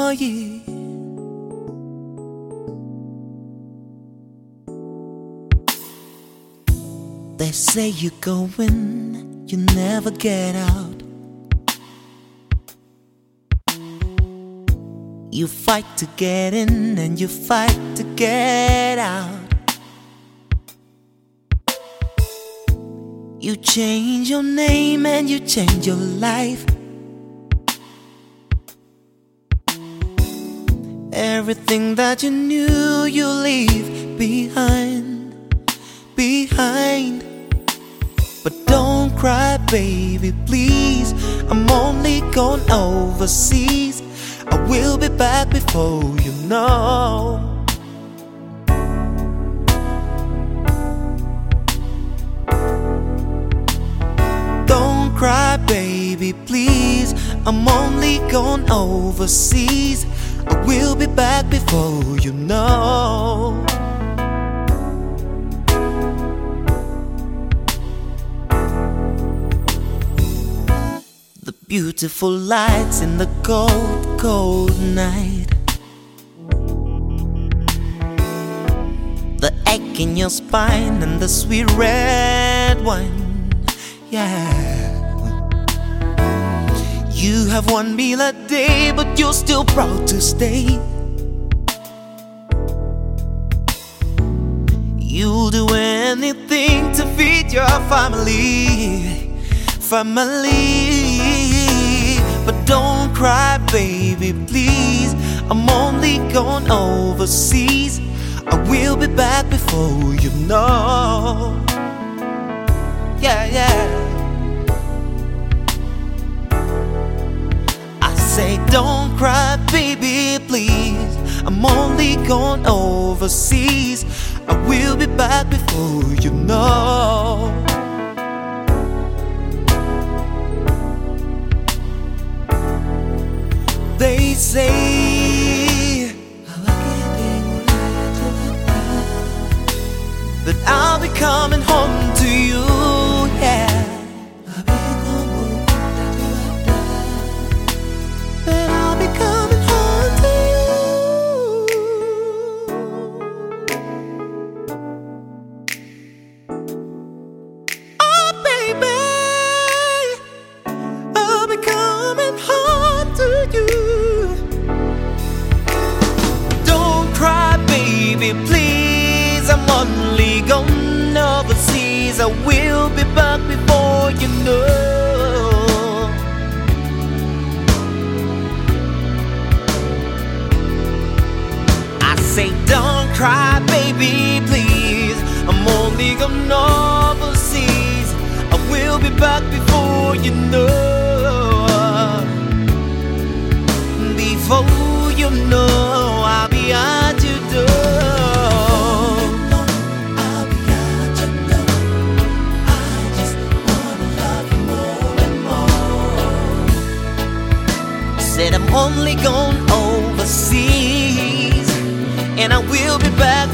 Oh yeah. They say you go in, you never get out. You fight to get in and you fight to get out. You change your name and you change your life. Everything that you knew you leave behind. But don't cry, baby, please. I'm only going overseas. I will be back before you know. Don't cry, baby, please. I'm only going overseas. I will be back before you know. The beautiful lights in the cold, cold night. The ache in your spine and the sweet red wine. Yeah. You have one meal a day, but you're still proud to stay. You'll do anything to feed your family. But don't cry, baby, please. I'm only going overseas. I will be back before you know. Yeah, yeah. I say don't cry, baby, please. I'm only going overseas. I will be back before you know. They say that I'll be coming home to you, yeah. That I'll be coming home to you. Oh, baby, I'll be coming home to you. Baby, please, I'm only going overseas. I will be back before you know. I say don't cry, baby, please. I'm only going overseas. I will be back before you know. Before you know, I'll be at your door. I'll be at your door. I just wanna love you more and more. Said I'm only going overseas, and I will be back